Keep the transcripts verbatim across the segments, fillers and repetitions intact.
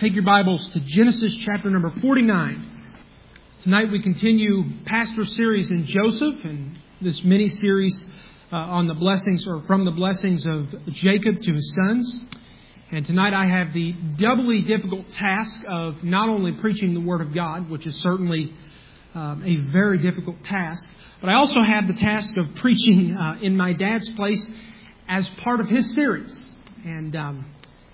Take your Bibles to Genesis chapter number forty-nine. Tonight we continue Pastor series in Joseph and this mini-series uh, on the blessings or from the blessings of Jacob to his sons. And tonight I have the doubly difficult task of not only preaching the Word of God, which is certainly um, a very difficult task, but I also have the task of preaching uh, in my dad's place as part of his series. And um,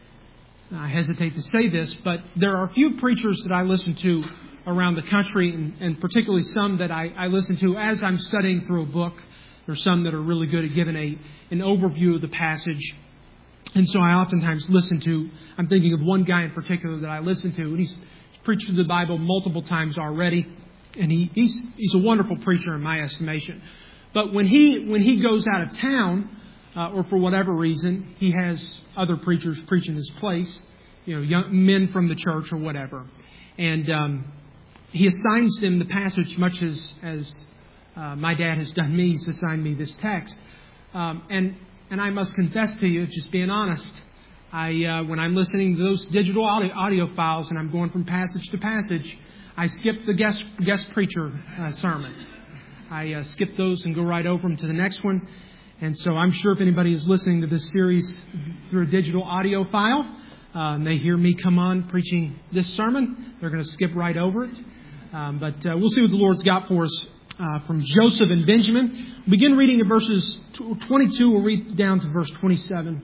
I hesitate to say this, but there are a few preachers that I listen to around the country, and, and particularly some that I, I listen to as I'm studying through a book. There's some that are really good at giving a an overview of the passage. And so I oftentimes listen to, I'm thinking of one guy in particular that I listen to, and he's preached through the Bible multiple times already. And he, he's he's a wonderful preacher in my estimation. But when he when he goes out of town, uh, or for whatever reason, he has other preachers preaching his place, you know, young men from the church or whatever, and um, he assigns them the passage, much as as uh, my dad has done me. He's assigned me this text, um, and and I must confess to you, just being honest, I uh, when I'm listening to those digital audio, audio files and I'm going from passage to passage, I skip the guest guest preacher uh, sermons. I uh, skip those and go right over them to the next one. And so I'm sure if anybody is listening to this series through a digital audio file, uh, and they hear me come on preaching this sermon, they're going to skip right over it. Um, but uh, we'll see what the Lord's got for us uh, from Joseph and Benjamin. We'll begin reading at verses twenty-two. We'll read down to verse twenty-seven.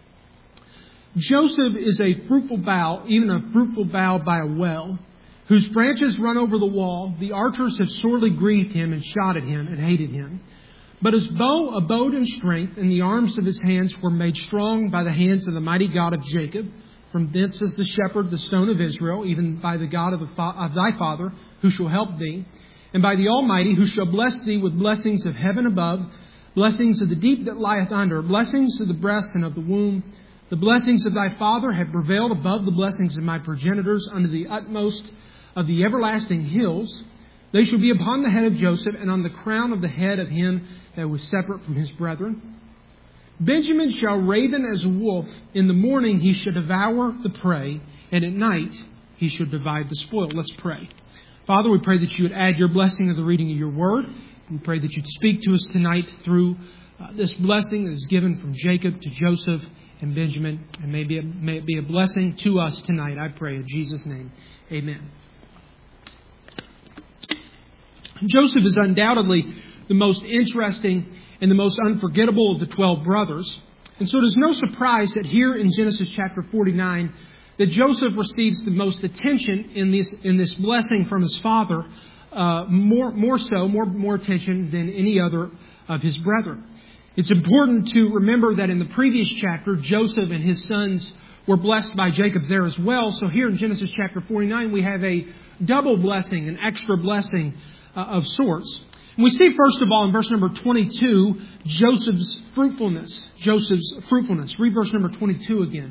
Joseph is a fruitful bough, even a fruitful bough by a well, whose branches run over the wall. The archers have sorely grieved him and shot at him and hated him. But his bow abode in strength, and the arms of his hands were made strong by the hands of the mighty God of Jacob. From thence is the shepherd, the stone of Israel, even by the God of, the fa- of thy father, who shall help thee, and by the Almighty, who shall bless thee with blessings of heaven above, blessings of the deep that lieth under, blessings of the breast and of the womb. The blessings of thy father have prevailed above the blessings of my progenitors unto the utmost of the everlasting hills. They shall be upon the head of Joseph, and on the crown of the head of him that was separate from his brethren. Benjamin shall raven as a wolf. In the morning he shall devour the prey, and at night he shall divide the spoil. Let's pray. Father, we pray that you would add your blessing to the reading of your word. We pray that you'd speak to us tonight through uh, this blessing that is given from Jacob to Joseph and Benjamin, and may, be a, may it be a blessing to us tonight. I pray in Jesus' name. Amen. Joseph is undoubtedly the most interesting and the most unforgettable of the twelve brothers. And so it is no surprise that here in Genesis chapter forty-nine, that Joseph receives the most attention in this in this blessing from his father, uh, more more so, more more attention than any other of his brethren. It's important to remember that in the previous chapter, Joseph and his sons were blessed by Jacob there as well. So here in Genesis chapter forty-nine, we have a double blessing, an extra blessing uh, of sorts. And we see, first of all, in verse number twenty-two, Joseph's fruitfulness. Joseph's fruitfulness. Read verse number twenty-two again.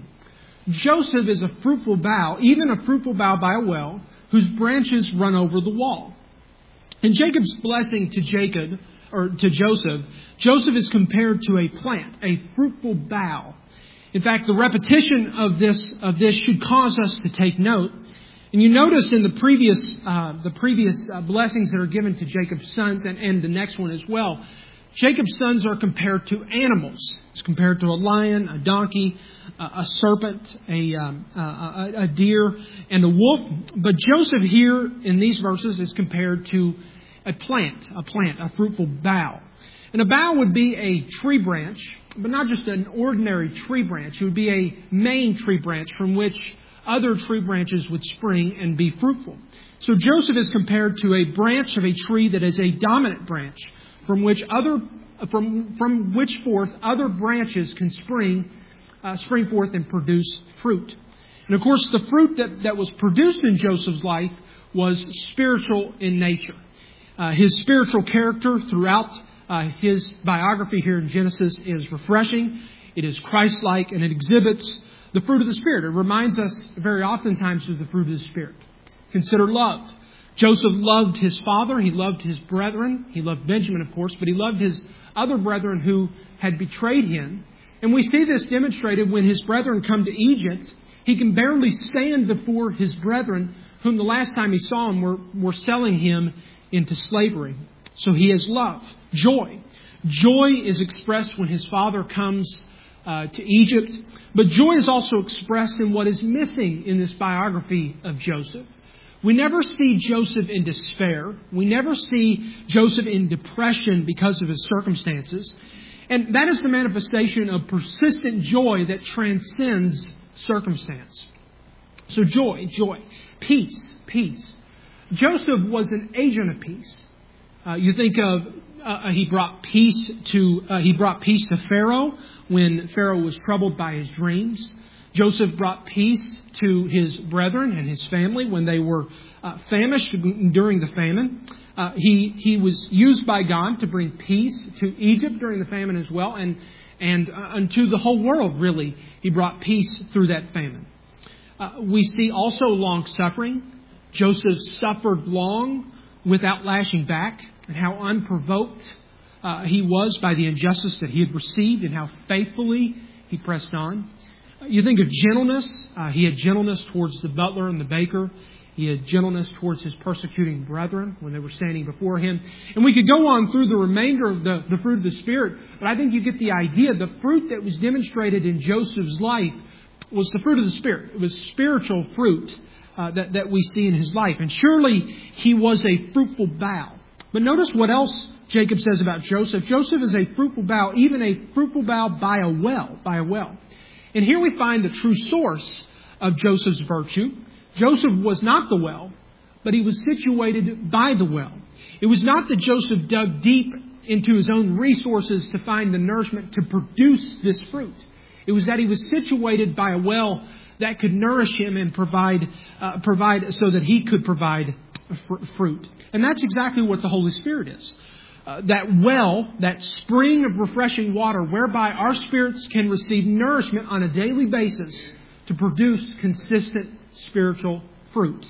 Joseph is a fruitful bough, even a fruitful bough by a well, whose branches run over the wall. In Jacob's blessing to Jacob, or to Joseph, Joseph is compared to a plant, a fruitful bough. In fact, the repetition of this of this should cause us to take note. And you notice in the previous uh, the previous uh, blessings that are given to Jacob's sons, and, and the next one as well, Jacob's sons are compared to animals. It's compared to a lion, a donkey, uh, a serpent, a, um, uh, a, a deer, and a wolf. But Joseph here in these verses is compared to a plant, a plant, a fruitful bough. And a bough would be a tree branch, but not just an ordinary tree branch. It would be a main tree branch from which other tree branches would spring and be fruitful. So Joseph is compared to a branch of a tree that is a dominant branch, from which other from from which forth other branches can spring uh, spring forth and produce fruit. And of course, the fruit that, that was produced in Joseph's life was spiritual in nature. Uh, his spiritual character throughout uh, his biography here in Genesis is refreshing. It is Christ-like, and it exhibits the fruit of the Spirit. It reminds us very oftentimes of the fruit of the Spirit. Consider love. Joseph loved his father. He loved his brethren. He loved Benjamin, of course, but he loved his other brethren who had betrayed him. And we see this demonstrated when his brethren come to Egypt He can barely stand before his brethren, whom the last time he saw him were, were selling him into slavery. So he has love, joy. Joy is expressed when his father comes uh, to Egypt. But joy is also expressed in what is missing in this biography of Joseph. We never see Joseph in despair. We never see Joseph in depression because of his circumstances. And that is the manifestation of persistent joy that transcends circumstance. So joy, joy. Peace, peace. Joseph was an agent of peace. Uh, you think of uh, he brought peace to uh, he brought peace to Pharaoh when Pharaoh was troubled by his dreams. Joseph brought peace to his brethren and his family when they were uh, famished during the famine. Uh, he he was used by God to bring peace to Egypt during the famine as well, and and uh, unto the whole world, really. He brought peace through that famine. Uh, we see also long suffering. Joseph suffered long without lashing back, and how unprovoked uh, he was by the injustice that he had received, and how faithfully he pressed on. You think of gentleness. Uh, he had gentleness towards the butler and the baker. He had gentleness towards his persecuting brethren when they were standing before him. And we could go on through the remainder of the, the fruit of the Spirit, but I think you get the idea. The fruit that was demonstrated in Joseph's life was the fruit of the Spirit. It was spiritual fruit uh, that, that we see in his life. And surely he was a fruitful bough. But notice what else Jacob says about Joseph. Joseph is a fruitful bough, even a fruitful bough by a well, by a well. And here we find the true source of Joseph's virtue. Joseph was not the well, but he was situated by the well. It was not that Joseph dug deep into his own resources to find the nourishment to produce this fruit. It was that he was situated by a well that could nourish him and provide, uh, provide so that he could provide fr- fruit. And that's exactly what the Holy Spirit is. Uh, that well, that spring of refreshing water whereby our spirits can receive nourishment on a daily basis to produce consistent spiritual fruit.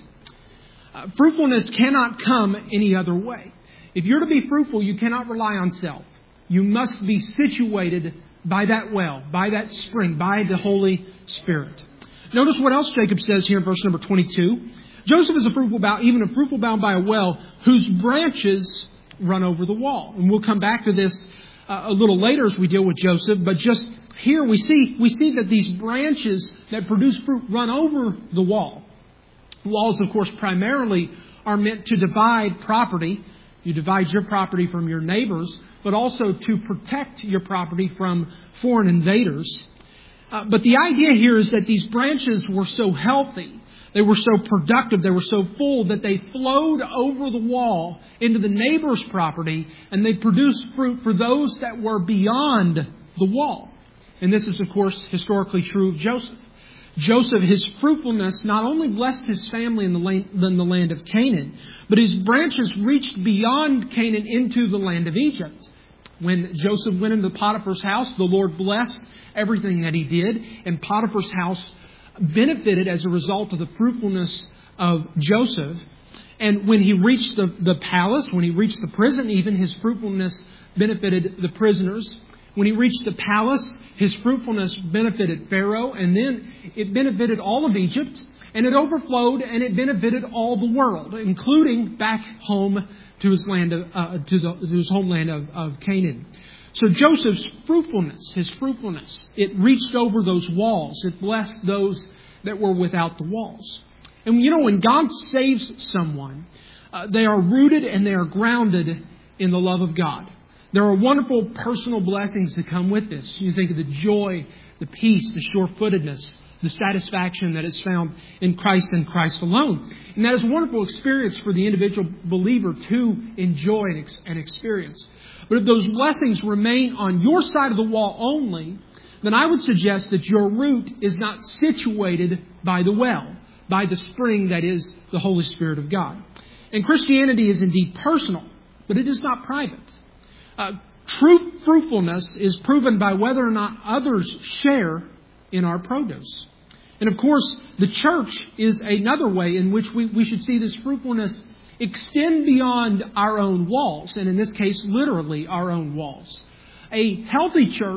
Uh, fruitfulness cannot come any other way. If you're to be fruitful, you cannot rely on self. You must be situated by that well, by that spring, by the Holy Spirit. Notice what else Jacob says here in verse number twenty-two. Joseph is a fruitful bough, even a fruitful bough by a well, whose branches run over the wall. And we'll come back to this uh, a little later as we deal with Joseph. But just here we see we see that these branches that produce fruit run over the wall. Walls, of course, primarily are meant to divide property. You divide your property from your neighbors, but also to protect your property from foreign invaders. Uh, but the idea here is that these branches were so healthy, they were so productive, they were so full that they flowed over the wall into the neighbor's property, and they produced fruit for those that were beyond the wall. And this is, of course, historically true of Joseph. Joseph, his fruitfulness not only blessed his family in the land, in the land of Canaan, but his branches reached beyond Canaan into the land of Egypt. When Joseph went into Potiphar's house, the Lord blessed everything that he did, and Potiphar's house benefited as a result of the fruitfulness of Joseph. And when he reached the, the palace, when he reached the prison, even his fruitfulness benefited the prisoners. When he reached the palace, his fruitfulness benefited Pharaoh, and then it benefited all of Egypt, and it overflowed, and it benefited all the world, including back home to his land, of, uh, to, the, to his homeland of, of Canaan. So Joseph's fruitfulness, his fruitfulness, it reached over those walls. It blessed those that were without the walls. And you know, when God saves someone, uh, they are rooted and they are grounded in the love of God. There are wonderful personal blessings that come with this. You think of the joy, the peace, the sure-footedness, the satisfaction that is found in Christ and Christ alone. And that is a wonderful experience for the individual believer to enjoy and, ex- and experience. But if those blessings remain on your side of the wall only, then I would suggest that your root is not situated by the well, by the spring that is the Holy Spirit of God. And Christianity is indeed personal, but it is not private. Uh, true fruitfulness is proven by whether or not others share in our produce. And of course, the church is another way in which we, we should see this fruitfulness extend beyond our own walls, and in this case, literally our own walls. A healthy church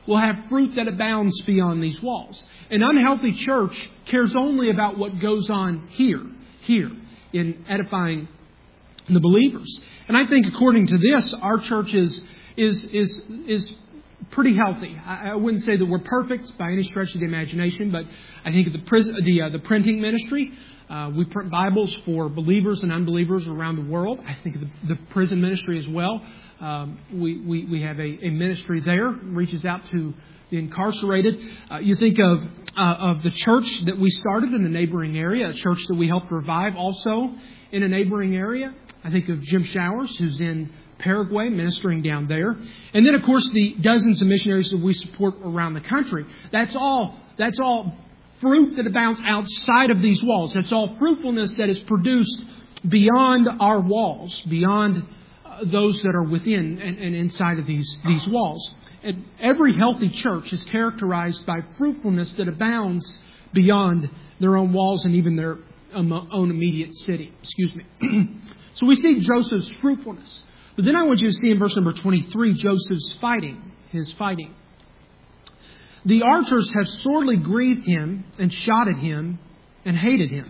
will have fruit that abounds beyond these walls. An unhealthy church cares only about what goes on here, here, in edifying the believers. And I think according to this, our church is is is is pretty healthy. I, I wouldn't say that we're perfect by any stretch of the imagination, but I think the pris- the uh, the printing ministry, uh, we print Bibles for believers and unbelievers around the world. I think the, the prison ministry as well. Um, we, we we have a, a ministry there, reaches out to the incarcerated. Uh, you think of uh, of the church that we started in a neighboring area, a church that we helped revive also in a neighboring area. I think of Jim Showers, who's in Paraguay, ministering down there. And then, of course, the dozens of missionaries that we support around the country. That's all, that's all fruit that abounds outside of these walls. That's all fruitfulness that is produced beyond our walls, beyond uh, those that are within and, and inside of these, these walls. And every healthy church is characterized by fruitfulness that abounds beyond their own walls and even their own immediate city. Excuse me. So we see Joseph's fruitfulness. But then I want you to see in verse number twenty-three, Joseph's fighting, his fighting. The archers have sorely grieved him and shot at him and hated him.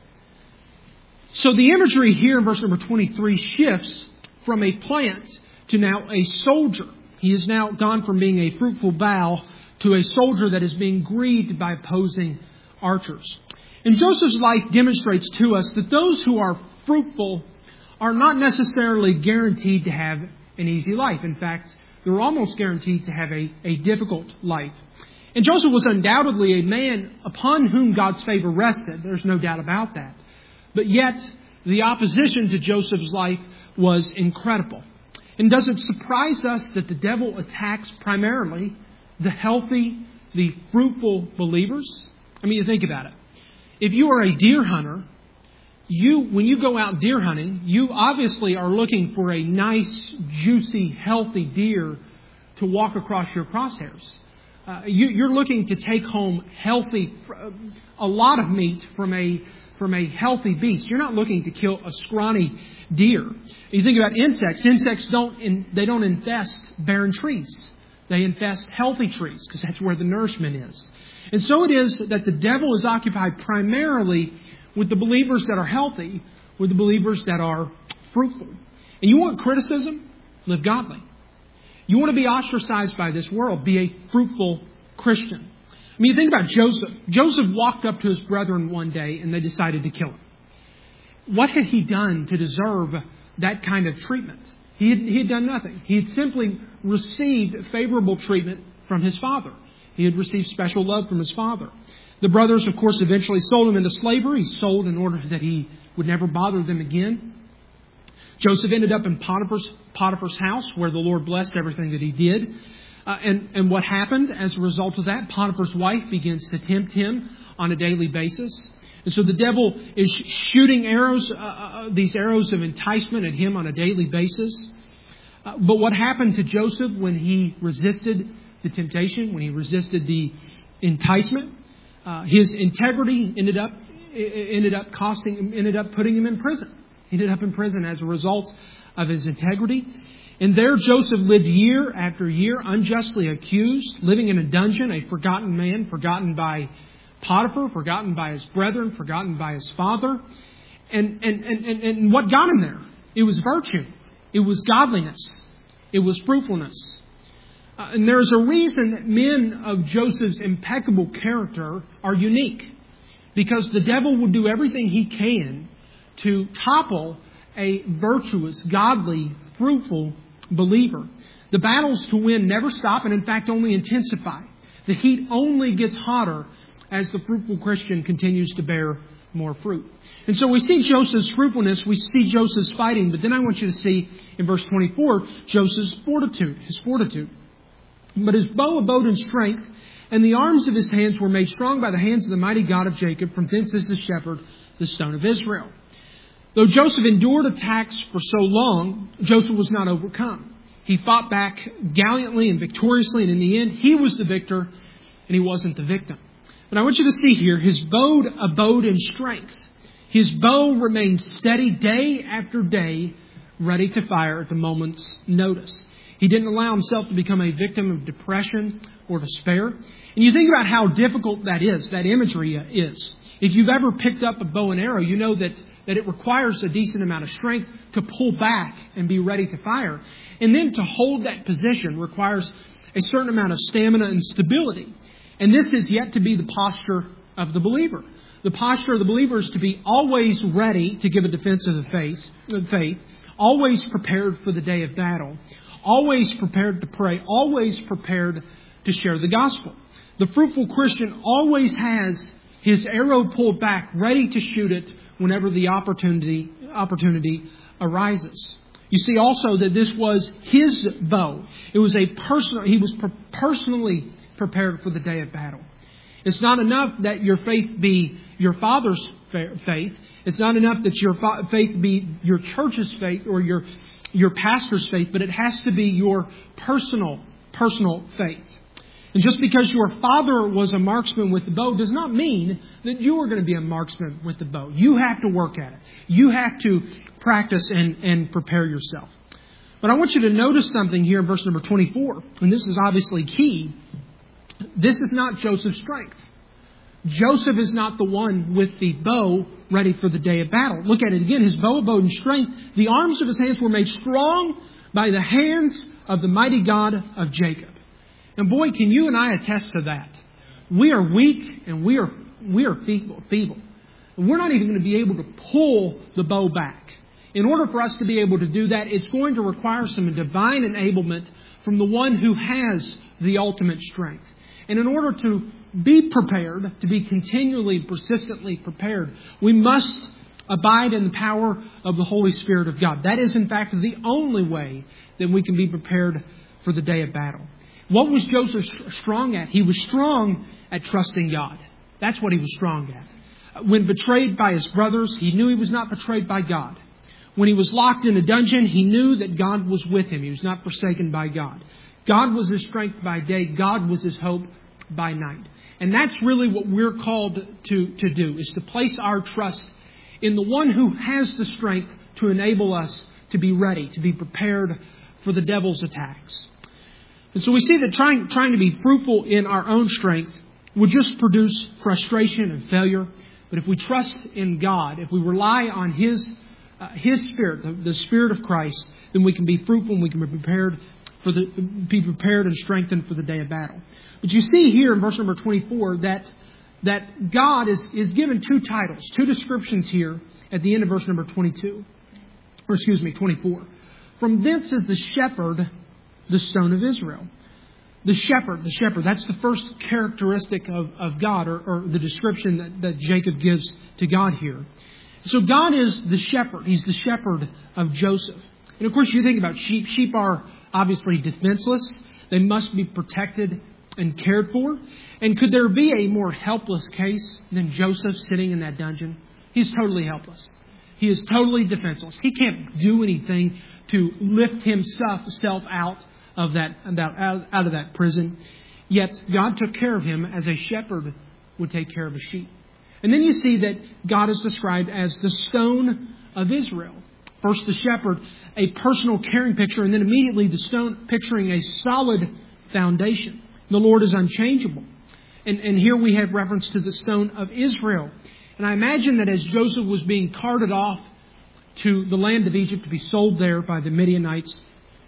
So the imagery here in verse number twenty-three shifts from a plant to now a soldier. He has now gone from being a fruitful bough to a soldier that is being grieved by opposing archers. And Joseph's life demonstrates to us that those who are fruitful are not necessarily guaranteed to have an easy life. In fact, they're almost guaranteed to have a, a difficult life. And Joseph was undoubtedly a man upon whom God's favor rested. There's no doubt about that. But yet, the opposition to Joseph's life was incredible. And does it surprise us that the devil attacks primarily the healthy, the fruitful believers? I mean, you think about it. If you are a deer hunter, You, when you go out deer hunting, you obviously are looking for a nice, juicy, healthy deer to walk across your crosshairs. Uh, you, you're looking to take home healthy, a lot of meat from a from a healthy beast. You're not looking to kill a scrawny deer. You think about insects. Insects don't in, they don't infest barren trees. They infest healthy trees because that's where the nourishment is. And so it is that the devil is occupied primarily with the believers that are healthy, with the believers that are fruitful. And you want criticism? Live godly. You want to be ostracized by this world? Be a fruitful Christian. I mean, you think about Joseph. Joseph walked up to his brethren one day and they decided to kill him. What had he done to deserve that kind of treatment? He had, he had done nothing. He had simply received favorable treatment from his father. He had received special love from his father. The brothers, of course, eventually sold him into slavery. He sold in order that he would never bother them again. Joseph ended up in Potiphar's, Potiphar's house, where the Lord blessed everything that he did. Uh, and, and what happened as a result of that? Potiphar's wife begins to tempt him on a daily basis. And so the devil is shooting arrows, uh, uh, these arrows of enticement at him on a daily basis. Uh, but what happened to Joseph when he resisted the temptation, when he resisted the enticement? Uh, his integrity ended up ended up costing ended up putting him in prison. He ended up in prison as a result of his integrity. And there Joseph lived year after year, unjustly accused, living in a dungeon, a forgotten man, forgotten by Potiphar, forgotten by his brethren, forgotten by his father. And and, and, and, and what got him there? It was virtue. It was godliness. It was fruitfulness. Uh, and there's a reason that men of Joseph's impeccable character are unique. Because the devil will do everything he can to topple a virtuous, godly, fruitful believer. The battles to win never stop and in fact only intensify. The heat only gets hotter as the fruitful Christian continues to bear more fruit. And so we see Joseph's fruitfulness, we see Joseph's fighting, but then I want you to see in verse twenty-four, Joseph's fortitude, his fortitude. But his bow abode in strength, and the arms of his hands were made strong by the hands of the mighty God of Jacob. From thence is the shepherd, the stone of Israel. Though Joseph endured attacks for so long, Joseph was not overcome. He fought back gallantly and victoriously, and in the end, he was the victor, and he wasn't the victim. But I want you to see here, his bow abode in strength. His bow remained steady day after day, ready to fire at the moment's notice. He didn't allow himself to become a victim of depression or to spare. And you think about how difficult that is, that imagery is. If you've ever picked up a bow and arrow, you know that, that it requires a decent amount of strength to pull back and be ready to fire. And then to hold that position requires a certain amount of stamina and stability. And this is yet to be the posture of the believer. The posture of the believer is to be always ready to give a defense of the faith, faith, always prepared for the day of battle, always prepared to pray, always prepared to share the gospel. The fruitful Christian always has his arrow pulled back, ready to shoot it whenever the opportunity opportunity arises. You see also that this was his bow. It was a personal. He was personally prepared for the day of battle. It's not enough that your faith be your father's faith. It's not enough that your faith be your church's faith or your your pastor's faith, but it has to be your personal personal faith. And just because your father was a marksman with the bow does not mean that you are going to be a marksman with the bow. You have to work at it. You have to practice and, and prepare yourself. But I want you to notice something here in verse number twenty-four. And this is obviously key. This is not Joseph's strength. Joseph is not the one with the bow ready for the day of battle. Look at it again. His bow abode in strength. The arms of his hands were made strong by the hands of the mighty God of Jacob. And boy, can you and I attest to that. We are weak and we are we are feeble. feeble. And we're not even going to be able to pull the bow back. In order for us to be able to do that, it's going to require some divine enablement from the one who has the ultimate strength. And in order to be prepared, to be continually, persistently prepared, we must abide in the power of the Holy Spirit of God. That is, in fact, the only way that we can be prepared for the day of battle. What was Joseph strong at? He was strong at trusting God. That's what he was strong at. When betrayed by his brothers, he knew he was not betrayed by God. When he was locked in a dungeon, he knew that God was with him. He was not forsaken by God. God was his strength by day. God was his hope by night. And that's really what we're called to, to do, is to place our trust in the one who has the strength to enable us to be ready, to be prepared for the devil's attacks. And so we see that trying, trying to be fruitful in our own strength would just produce frustration and failure. But if we trust in God, if we rely on His, uh, His Spirit, the, the Spirit of Christ, then we can be fruitful and we can be prepared for the, be prepared and strengthened for the day of battle. But you see here in verse number twenty-four that that God is, is given two titles, two descriptions here at the end of verse number twenty-two. Or excuse me, twenty-four. From thence is the shepherd, the stone of Israel. The shepherd, the shepherd, that's the first characteristic of, of God, or, or the description that, that Jacob gives to God here. So God is the shepherd. He's the shepherd of Joseph. And of course, you think about sheep. Sheep are obviously defenseless. They must be protected and cared for. And could there be a more helpless case than Joseph sitting in that dungeon? He's totally helpless. He is totally defenseless. He can't do anything to lift himself out of that, out, out of that prison. Yet God took care of him as a shepherd would take care of a sheep. And then you see that God is described as the stone of Israel. First the shepherd, a personal caring picture, and then immediately the stone picturing a solid foundation. The Lord is unchangeable. And, and here we have reference to the stone of Israel. And I imagine that as Joseph was being carted off to the land of Egypt to be sold there by the Midianites,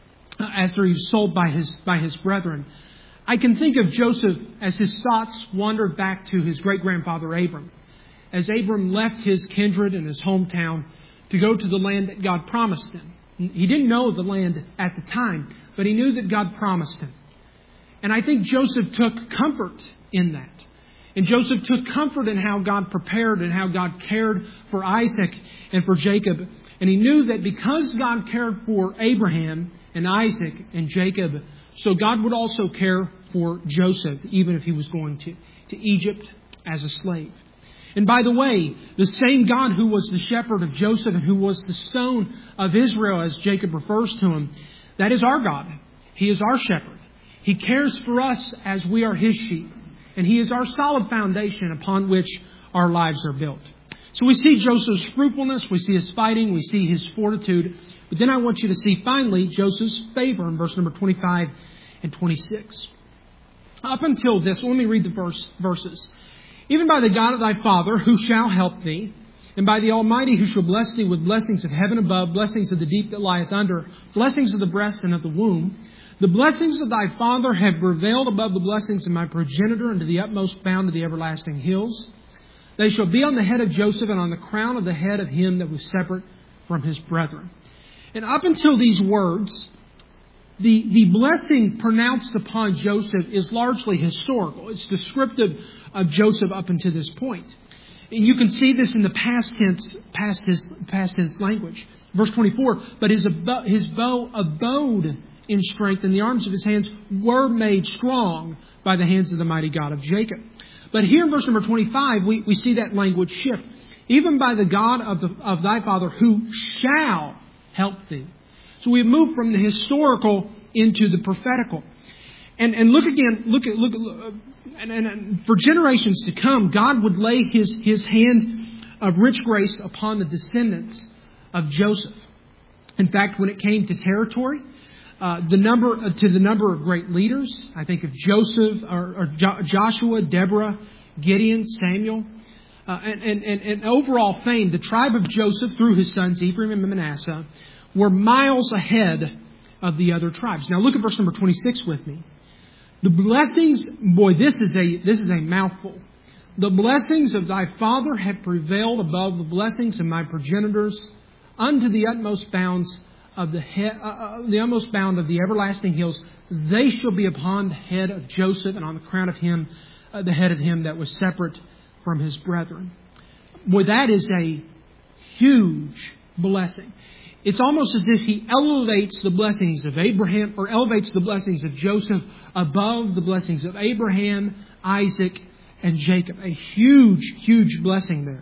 after he was sold by his, by his brethren, I can think of Joseph as his thoughts wandered back to his great-grandfather Abram. As Abram left his kindred and his hometown to go to the land that God promised him. He didn't know the land at the time, but he knew that God promised him. And I think Joseph took comfort in that. And Joseph took comfort in how God prepared and how God cared for Isaac and for Jacob. And he knew that because God cared for Abraham and Isaac and Jacob, so God would also care for Joseph, even if he was going to, to Egypt as a slave. And by the way, the same God who was the shepherd of Joseph and who was the stone of Israel, as Jacob refers to him, that is our God. He is our shepherd. He cares for us as we are His sheep. And He is our solid foundation upon which our lives are built. So we see Joseph's fruitfulness, we see his fighting, we see his fortitude. But then I want you to see finally Joseph's favor in verse number twenty-five and twenty-six. Up until this, let me read the verse, verses. Even by the God of thy father, who shall help thee, and by the Almighty, who shall bless thee with blessings of heaven above, blessings of the deep that lieth under, blessings of the breast and of the womb, the blessings of thy father have prevailed above the blessings of my progenitor unto the utmost bound of the everlasting hills. They shall be on the head of Joseph and on the crown of the head of him that was separate from his brethren. And up until these words, the, the blessing pronounced upon Joseph is largely historical. It's descriptive of Joseph up until this point. And you can see this in the past tense, past tense, past tense language. Verse twenty-four, but his, his bow abode in strength, and the arms of his hands were made strong by the hands of the mighty God of Jacob. But here in verse number twenty-five, we, we see that language shift. Even by the God of, the, of thy father, who shall help thee. So we have moved from the historical into the prophetical. And, and look again, look at, look at, uh, and, and, and for generations to come, God would lay his, his hand of rich grace upon the descendants of Joseph. In fact, when it came to territory, uh, the number uh, to the number of great leaders, I think of Joseph or, or jo- Joshua, Deborah, Gideon, Samuel, uh, and, and, and, and overall fame, the tribe of Joseph through his sons Ephraim and Manasseh were miles ahead of the other tribes. Now look at verse number twenty-six with me. The blessings, boy, this is a this is a mouthful. The blessings of thy father have prevailed above the blessings of my progenitors unto the utmost bounds of the head, uh, the utmost bound of the everlasting hills. They shall be upon the head of Joseph and on the crown of him, uh, the head of him that was separate from his brethren. Boy, that is a huge blessing. It's almost as if he elevates the blessings of Abraham or elevates the blessings of Joseph above the blessings of Abraham, Isaac, and Jacob. A huge, huge blessing there.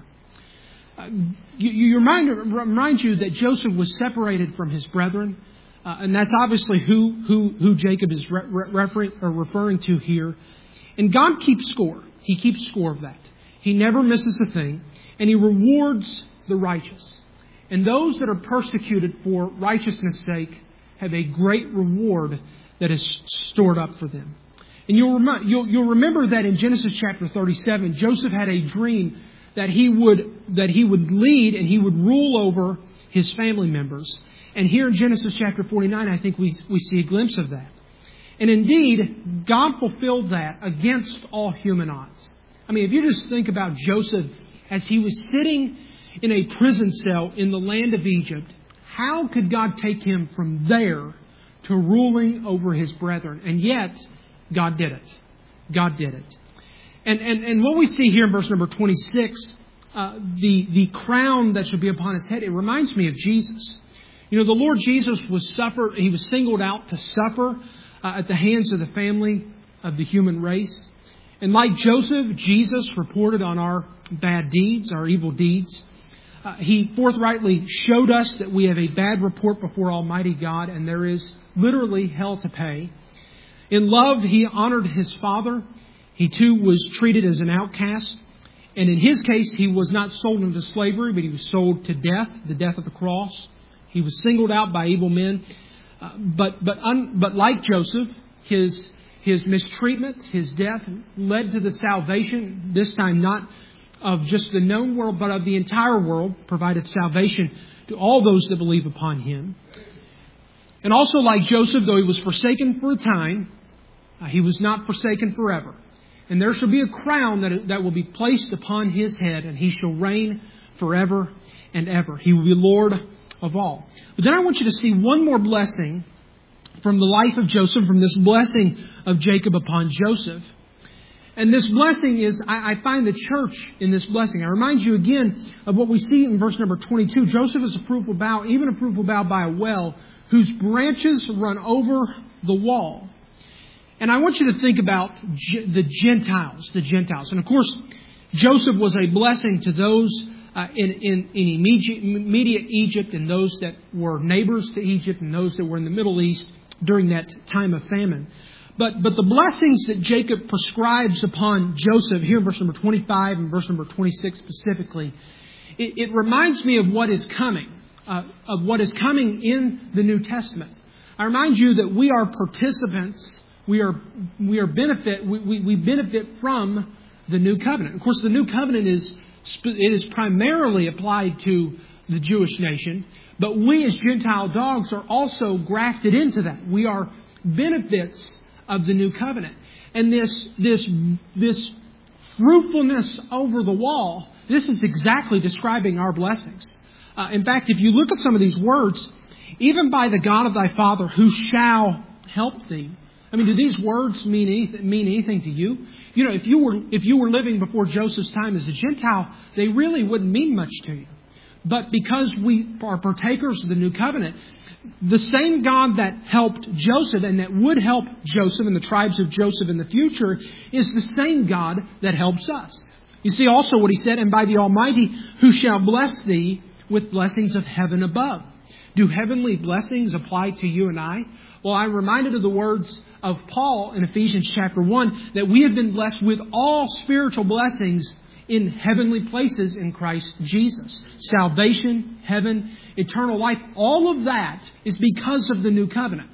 Uh, you, you remind, remind you that Joseph was separated from his brethren. Uh, and that's obviously who, who, who Jacob is re- referring, or referring to here. And God keeps score. He keeps score of that. He never misses a thing. And He rewards the righteous. And those that are persecuted for righteousness' sake have a great reward that is stored up for them. And you'll, rem- you'll, you'll remember that in Genesis chapter thirty-seven, Joseph had a dream that he would that he would lead and he would rule over his family members. And here in Genesis chapter forty-nine, I think we, we see a glimpse of that. And indeed, God fulfilled that against all human odds. I mean, if you just think about Joseph as he was sitting in a prison cell in the land of Egypt, how could God take him from there to ruling over his brethren? And yet, God did it. God did it. And and, and what we see here in verse number twenty-six, uh, the, the crown that should be upon his head, it reminds me of Jesus. You know, the Lord Jesus was suffer. He was singled out to suffer uh, at the hands of the family of the human race. And like Joseph, Jesus reported on our bad deeds, our evil deeds. Uh, he forthrightly showed us that we have a bad report before Almighty God, and there is literally hell to pay. In love, He honored His Father. He too was treated as an outcast. And in His case, He was not sold into slavery, but He was sold to death, the death of the cross. He was singled out by evil men. Uh, but but un, but like Joseph, his his mistreatment, his death led to the salvation, this time not of just the known world, but of the entire world, provided salvation to all those that believe upon Him. And also like Joseph, though he was forsaken for a time, uh, he was not forsaken forever. And there shall be a crown that, that will be placed upon his head, and he shall reign forever and ever. He will be Lord of all. But then I want you to see one more blessing from the life of Joseph, from this blessing of Jacob upon Joseph. And this blessing is, I, I find the church in this blessing. I remind you again of what we see in verse number twenty-two. Joseph is a fruitful bough, even a fruitful bough by a well, whose branches run over the wall. And I want you to think about the Gentiles, the Gentiles. And of course, Joseph was a blessing to those uh, in, in, in immediate, immediate Egypt, and those that were neighbors to Egypt, and those that were in the Middle East during that time of famine. But but the blessings that Jacob prescribes upon Joseph, here in verse number twenty-five and verse number twenty-six specifically, it, it reminds me of what is coming, uh, of what is coming in the New Testament. I remind you that we are participants we are we are benefit we, we, we benefit from the new covenant. Of course, the new covenant is it is primarily applied to the Jewish nation, but we as Gentile dogs are also grafted into that. We are benefits of the new covenant. And this this this fruitfulness over the wall, this is exactly describing our blessings. Uh, in fact, if you look at some of these words, even by the God of thy father who shall help thee. I mean, do these words mean anything, mean anything to you? You know, if you were if you were living before Joseph's time as a Gentile, they really wouldn't mean much to you. But because we are partakers of the new covenant, the same God that helped Joseph and that would help Joseph and the tribes of Joseph in the future is the same God that helps us. You see also what he said, and by the Almighty who shall bless thee with blessings of heaven above. Do heavenly blessings apply to you and I? Well, I'm reminded of the words of Paul in Ephesians chapter one that we have been blessed with all spiritual blessings in heavenly places in Christ Jesus. Salvation, heaven, eternal life, all of that is because of the new covenant.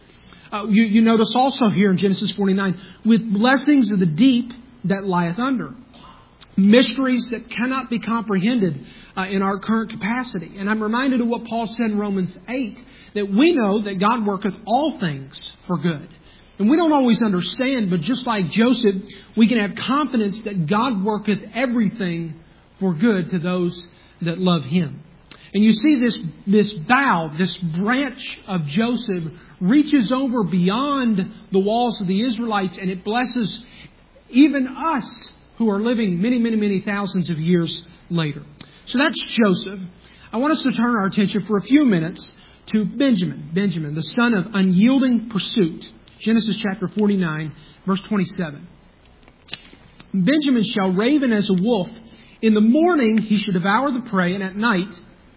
Uh, you, you notice also here in Genesis forty-nine, with blessings of the deep that lieth under. Mysteries that cannot be comprehended uh, in our current capacity. And I'm reminded of what Paul said in Romans eight, that we know that God worketh all things for good. And we don't always understand, but just like Joseph, we can have confidence that God worketh everything for good to those that love Him. And you see this, this bough, this branch of Joseph reaches over beyond the walls of the Israelites, and it blesses even us who are living many, many, many thousands of years later. So that's Joseph. I want us to turn our attention for a few minutes to Benjamin. Benjamin, the son of unyielding pursuit. Genesis chapter forty-nine, verse twenty-seven. Benjamin shall raven as a wolf. In the morning he shall devour the prey, and at night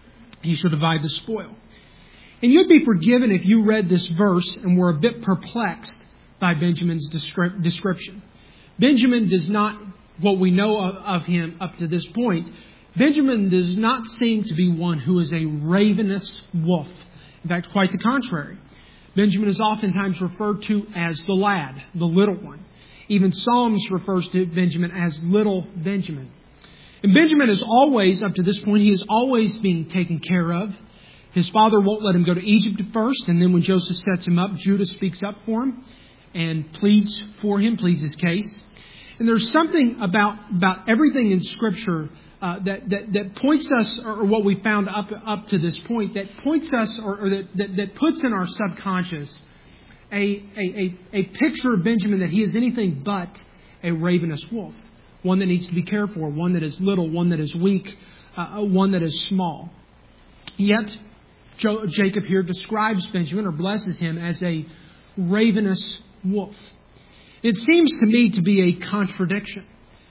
he shall divide the spoil. And you'd be forgiven if you read this verse and were a bit perplexed by Benjamin's descri- description. Benjamin does not, what we know of, of him up to this point, Benjamin does not seem to be one who is a ravenous wolf. In fact, quite the contrary. Benjamin is oftentimes referred to as the lad, the little one. Even Psalms refers to Benjamin as little Benjamin. And Benjamin is always, up to this point, he is always being taken care of. His father won't let him go to Egypt at first, and then when Joseph sets him up, Judah speaks up for him and pleads for him, pleads his case. And there's something about, about everything in Scripture uh, that, that, that points us, or what we found up up to this point, that points us, or, or that, that, that puts in our subconscious a, a, a, a picture of Benjamin that he is anything but a ravenous wolf. One that needs to be cared for, one that is little, one that is weak, uh, one that is small. Yet, jo- Jacob here describes Benjamin, or blesses him, as a ravenous wolf. It seems to me to be a contradiction.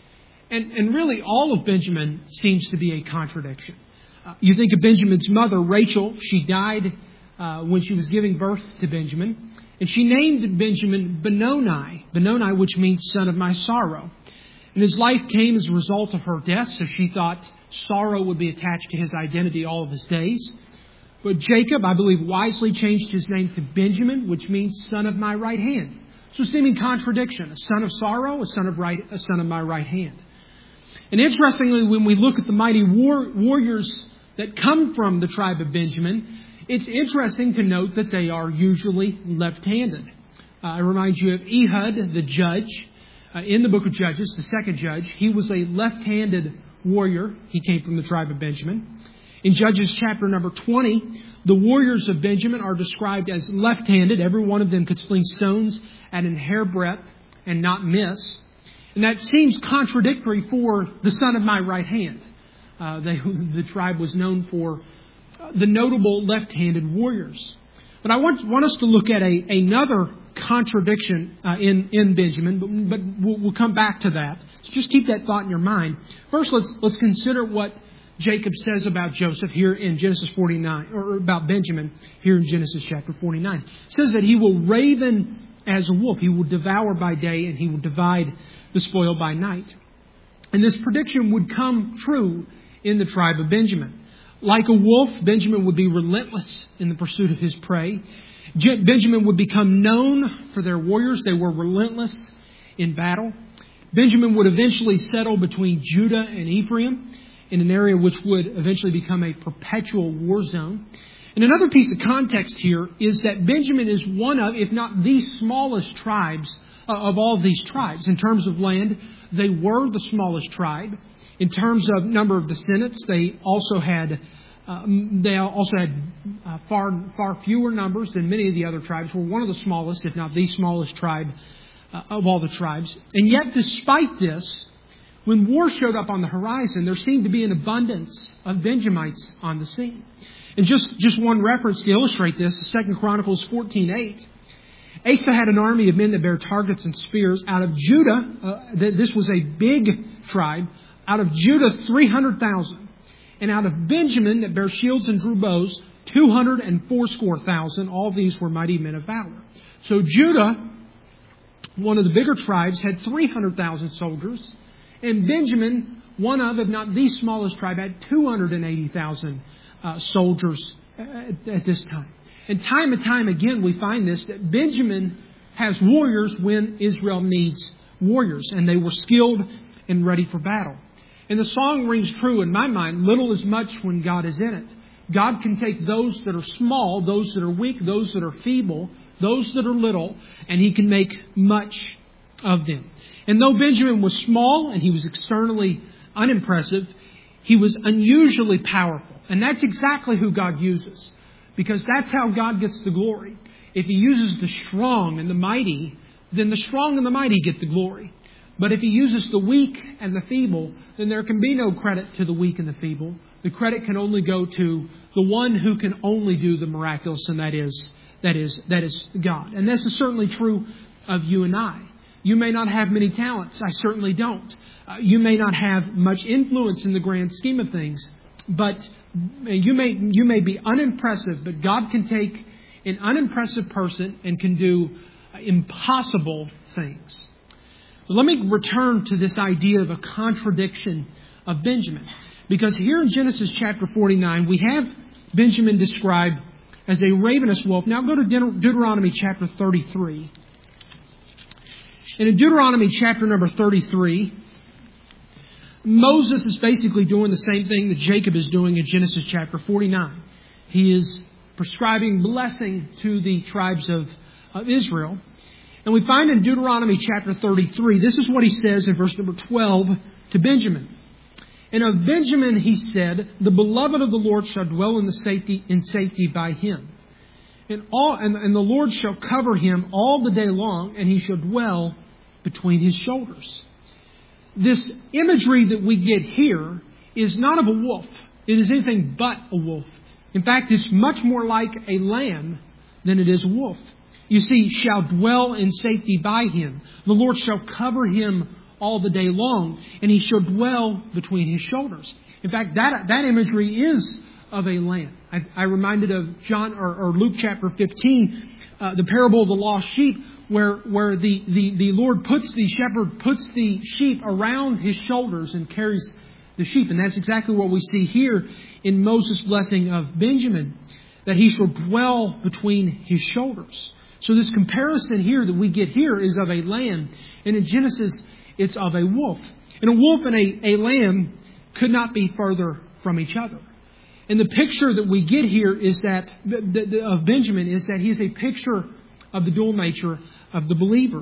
And, and really, all of Benjamin seems to be a contradiction. Uh, you think of Benjamin's mother, Rachel. She died uh, when she was giving birth to Benjamin. And she named Benjamin Benoni, Benoni, which means son of my sorrow. And his life came as a result of her death, so she thought sorrow would be attached to his identity all of his days. But Jacob, I believe, wisely changed his name to Benjamin, which means son of my right hand. So seeming contradiction, a son of sorrow, a son of right, a son of my right hand. And interestingly, when we look at the mighty war, warriors that come from the tribe of Benjamin, it's interesting to note that they are usually left-handed. Uh, I remind you of Ehud, the judge, uh, in the book of Judges, the second judge. He was a left-handed warrior. He came from the tribe of Benjamin. In Judges chapter number twenty, the warriors of Benjamin are described as left-handed. Every one of them could sling stones at an hairbreadth and not miss. And that seems contradictory for the son of my right hand. Uh, they, the tribe was known for the notable left-handed warriors. But I want, want us to look at a, another contradiction uh, in, in Benjamin, but, but we'll, we'll come back to that. So just keep that thought in your mind. First, let's, let's consider what Jacob says about Joseph here in Genesis forty-nine, or about Benjamin here in Genesis chapter forty-nine. It says that he will raven as a wolf. He will devour by day and he will divide the spoil by night. And this prediction would come true in the tribe of Benjamin. Like a wolf, Benjamin would be relentless in the pursuit of his prey. Benjamin would become known for their warriors. They were relentless in battle. Benjamin would eventually settle between Judah and Ephraim in an area which would eventually become a perpetual war zone. And another piece of context here is that Benjamin is one of, if not the smallest tribes of all these tribes. In terms of land, they were the smallest tribe. In terms of number of descendants, they also had uh, they also had uh, far far fewer numbers than many of the other tribes. Were one of the smallest, if not the smallest tribe uh, of all the tribes. And yet, despite this, when war showed up on the horizon, there seemed to be an abundance of Benjamites on the scene. And just, just one reference to illustrate this, Second Chronicles fourteen eight. Asa had an army of men that bare targets and spears. Out of Judah, uh, this was a big tribe. Out of Judah, three hundred thousand. And out of Benjamin, that bare shields and drew bows, two hundred and fourscore thousand. All these were mighty men of valor. So Judah, one of the bigger tribes, had three hundred thousand soldiers. And Benjamin, one of, if not the smallest tribe, had two hundred eighty thousand uh, soldiers at, at this time. And time and time again, we find this, that Benjamin has warriors when Israel needs warriors. And they were skilled and ready for battle. And the song rings true in my mind, little is much when God is in it. God can take those that are small, those that are weak, those that are feeble, those that are little, and He can make much of them. And though Benjamin was small and he was externally unimpressive, he was unusually powerful. And that's exactly who God uses. Because that's how God gets the glory. If He uses the strong and the mighty, then the strong and the mighty get the glory. But if He uses the weak and the feeble, then there can be no credit to the weak and the feeble. The credit can only go to the one who can only do the miraculous, and that is, that is, that is God. And this is certainly true of you and I. You may not have many talents. I certainly don't. Uh, you may not have much influence in the grand scheme of things. But you may you may be unimpressive, but God can take an unimpressive person and can do impossible things. Let me return to this idea of a contradiction of Benjamin. Because here in Genesis chapter forty-nine, we have Benjamin described as a ravenous wolf. Now go to Deuteronomy chapter thirty-three. And in Deuteronomy chapter number thirty-three, Moses is basically doing the same thing that Jacob is doing in Genesis chapter forty-nine. He is prescribing blessing to the tribes of, of Israel. And we find in Deuteronomy chapter thirty-three, this is what he says in verse number twelve to Benjamin. And of Benjamin he said, the beloved of the Lord shall dwell in the safety in safety by him. And all and, and the Lord shall cover him all the day long, and he shall dwell between his shoulders. This imagery that we get here is not of a wolf. It is anything but a wolf. In fact, it's much more like a lamb than it is a wolf. You see, shall dwell in safety by him. The Lord shall cover him all the day long, and he shall dwell between his shoulders. In fact, that that imagery is of a lamb. I, I reminded of John or, or Luke chapter fifteen, uh, the parable of the lost sheep, where where the, the, the Lord puts the shepherd puts the sheep around his shoulders and carries the sheep. And that's exactly what we see here in Moses' blessing of Benjamin, that he shall dwell between his shoulders. So this comparison here that we get here is of a lamb, and in Genesis it's of a wolf. And a wolf and a, a lamb could not be further from each other. And the picture that we get here is that the, the, of Benjamin is that he is a picture of the dual nature of the believer.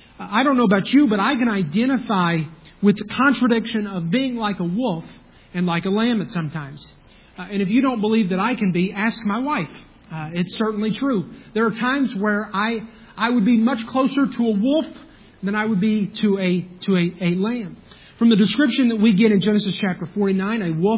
I don't know about you, but I can identify with the contradiction of being like a wolf and like a lamb at sometimes. Uh, and if you don't believe that I can be, ask my wife. Uh, it's certainly true. There are times where I I would be much closer to a wolf than I would be to a to a, a lamb. From the description that we get in Genesis chapter forty-nine, a wolf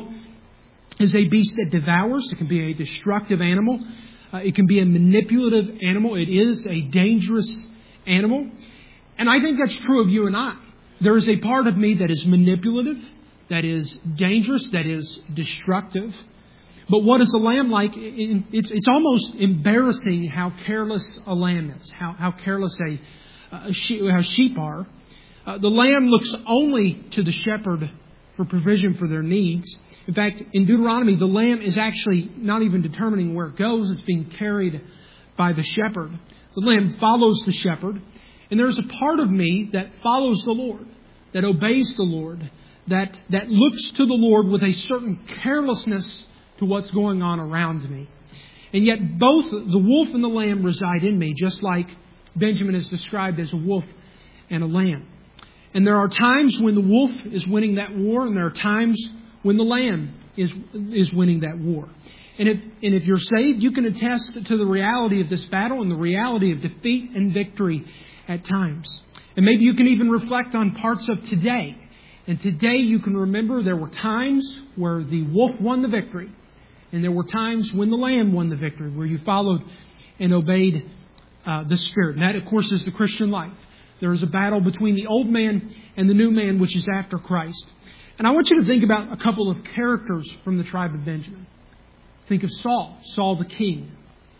is a beast that devours. It can be a destructive animal. Uh, it can be a manipulative animal. It is a dangerous animal. And I think that's true of you and I. There is a part of me that is manipulative, that is dangerous, that is destructive. But what is a lamb like? It's it's almost embarrassing how careless a lamb is, how how careless a, a sheep, how sheep are. Uh, the lamb looks only to the shepherd for provision for their needs. In fact, in Deuteronomy, the lamb is actually not even determining where it goes. It's being carried by the shepherd. The lamb follows the shepherd. And there's a part of me that follows the Lord, that obeys the Lord, that, that looks to the Lord with a certain carelessness to what's going on around me. And yet both the wolf and the lamb reside in me, just like Benjamin is described as a wolf and a lamb. And there are times when the wolf is winning that war, and there are times when the lamb is, is winning that war. And if, and if you're saved, you can attest to the reality of this battle and the reality of defeat and victory at times. And maybe you can even reflect on parts of today. And today you can remember there were times where the wolf won the victory. And there were times when the lamb won the victory, where you followed and obeyed uh, the Spirit. And that, of course, is the Christian life. There is a battle between the old man and the new man, which is after Christ. And I want you to think about a couple of characters from the tribe of Benjamin. Think of Saul, Saul the king.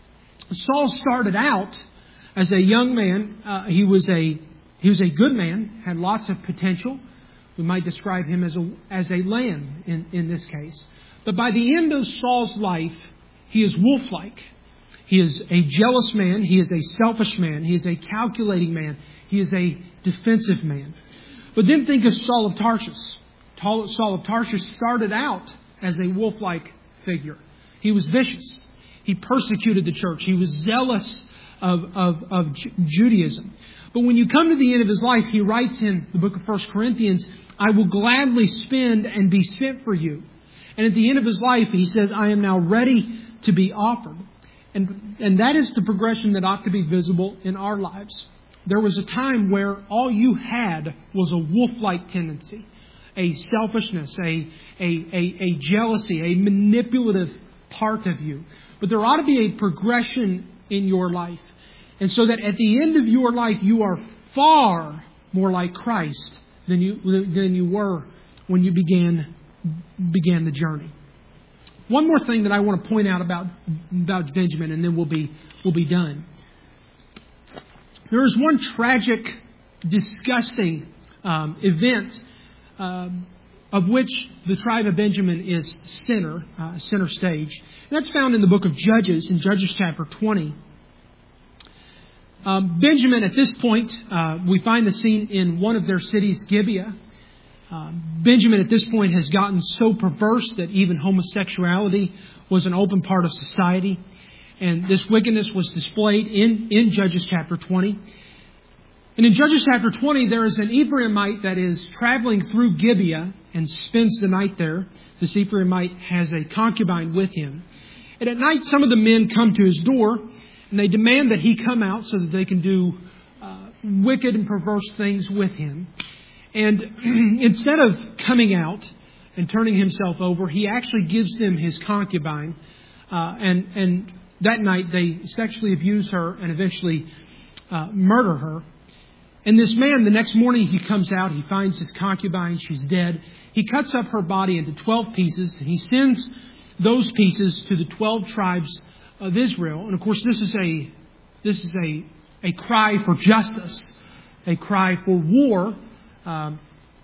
Saul started out as a young man. Uh, he was a he was a good man, had lots of potential. We might describe him as a as a lamb in, in this case. But by the end of Saul's life, he is wolf-like. He is a jealous man. He is a selfish man. He is a calculating man. He is a defensive man. But then think of Saul of Tarshish. Saul of Tarshish started out as a wolf-like figure. He was vicious. He persecuted the church. He was zealous of, of, of Judaism. But when you come to the end of his life, he writes in the book of First Corinthians, I will gladly spend and be spent for you. And at the end of his life, he says, I am now ready to be offered. And, and that is the progression that ought to be visible in our lives. There was a time where all you had was a wolf-like tendency, a selfishness, a, a, a, a jealousy, a manipulative part of you. But there ought to be a progression in your life. And so that at the end of your life, you are far more like Christ than you, than you were when you began, began the journey. One more thing that I want to point out about, about Benjamin, and then we'll be, we'll be done. There is one tragic, disgusting um, event uh, of which the tribe of Benjamin is center, uh, center stage. And that's found in the book of Judges, in Judges chapter twenty. Um, Benjamin, at this point, uh, we find the scene in one of their cities, Gibeah. Uh, Benjamin, at this point, has gotten so perverse that even homosexuality was an open part of society. And this wickedness was displayed in, in Judges chapter twenty. And in Judges chapter twenty, there is an Ephraimite that is traveling through Gibeah and spends the night there. This Ephraimite has a concubine with him. And at night, some of the men come to his door, and they demand that he come out so that they can do uh, wicked and perverse things with him. And instead of coming out and turning himself over, he actually gives them his concubine. Uh, and, and that night, they sexually abuse her and eventually uh, murder her. And this man, the next morning, he comes out. He finds his concubine. She's dead. He cuts up her body into twelve pieces. And he sends those pieces to the twelve tribes of Israel. And of course, this is a this is a, a cry for justice, a cry for war um,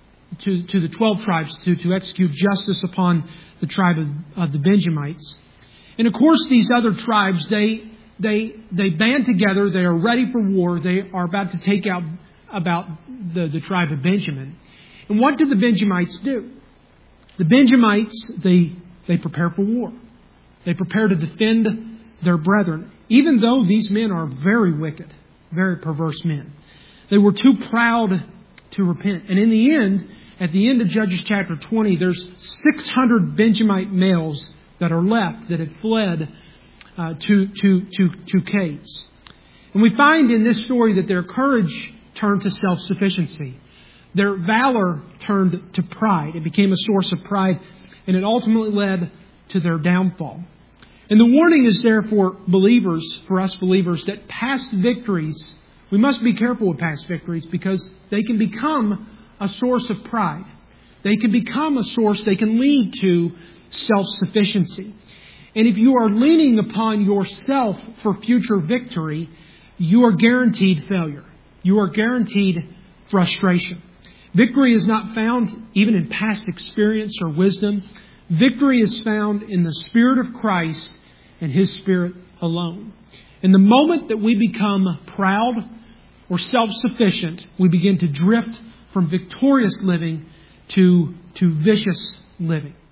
to, to the twelve tribes to, to execute justice upon the tribe of, of the Benjamites. And of course, these other tribes, they they they band together. They are ready for war. They are about to take out about the, the tribe of Benjamin. And what do the Benjamites do? The Benjamites, they they prepare for war. They prepare to defend their brethren, even though these men are very wicked, very perverse men. They were too proud to repent. And in the end, at the end of Judges chapter twenty, there's six hundred Benjamite males that are left that had fled uh, to, to, to, to caves. And we find in this story that their courage turned to self-sufficiency. Their valor turned to pride. It became a source of pride, and it ultimately led to their downfall. And the warning is there for believers, for us believers, that past victories, we must be careful with past victories because they can become a source of pride. They can become a source, they can lead to self-sufficiency. And if you are leaning upon yourself for future victory, you are guaranteed failure. You are guaranteed frustration. Victory is not found even in past experience or wisdom. Victory is found in the Spirit of Christ and His Spirit alone. In the moment that we become proud or self-sufficient, we begin to drift from victorious living to, to vicious living.